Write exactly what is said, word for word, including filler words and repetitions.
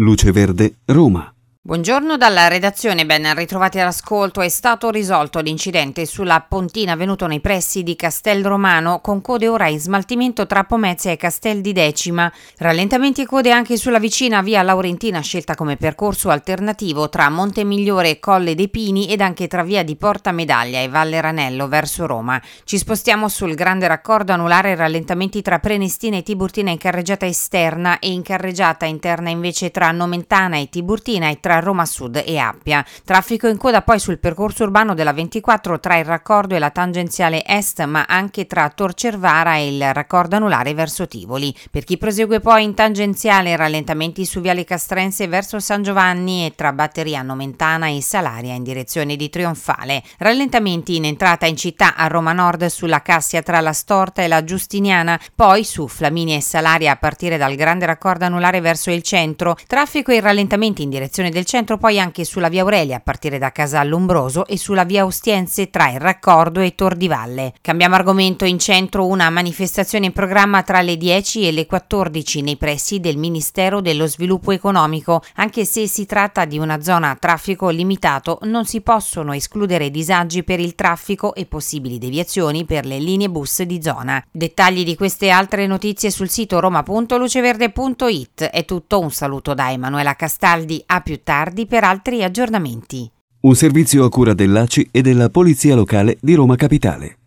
Luce Verde, Roma. Buongiorno dalla redazione, ben ritrovati all'ascolto. È stato risolto l'incidente sulla pontina avvenuto nei pressi di Castel Romano con code ora in smaltimento tra Pomezia e Castel di Decima. Rallentamenti e code anche sulla vicina via Laurentina scelta come percorso alternativo tra Montemigliore e Colle dei Pini ed anche tra via di Porta Medaglia e Valle Ranello verso Roma. Ci spostiamo sul grande raccordo anulare, rallentamenti tra Prenestina e Tiburtina in carreggiata esterna e in carreggiata interna invece tra Nomentana e Tiburtina e tra Roma Sud e Appia. Traffico in coda poi sul percorso urbano della ventiquattro tra il raccordo e la tangenziale est, ma anche tra Tor Cervara e il raccordo anulare verso Tivoli. Per chi prosegue poi in tangenziale, rallentamenti su viale Castrense verso San Giovanni e tra Batteria Nomentana e Salaria in direzione di Trionfale. Rallentamenti in entrata in città a Roma Nord sulla Cassia tra la Storta e la Giustiniana, poi su Flaminia e Salaria a partire dal grande raccordo anulare verso il centro. Traffico e rallentamenti in direzione del centro poi anche sulla via Aurelia a partire da Casallombroso e sulla via Ostiense tra il raccordo e Tor di Valle. Cambiamo argomento. In centro una manifestazione in programma tra le dieci e le quattordici nei pressi del Ministero dello Sviluppo Economico. Anche se si tratta di una zona a traffico limitato, non si possono escludere disagi per il traffico e possibili deviazioni per le linee bus di zona. Dettagli di queste e altre notizie sul sito roma punto luceverde punto it. È tutto, un saluto da Emanuela Castaldi, a più tardi per altri aggiornamenti. Un servizio a cura dell'A C I e della Polizia Locale di Roma Capitale.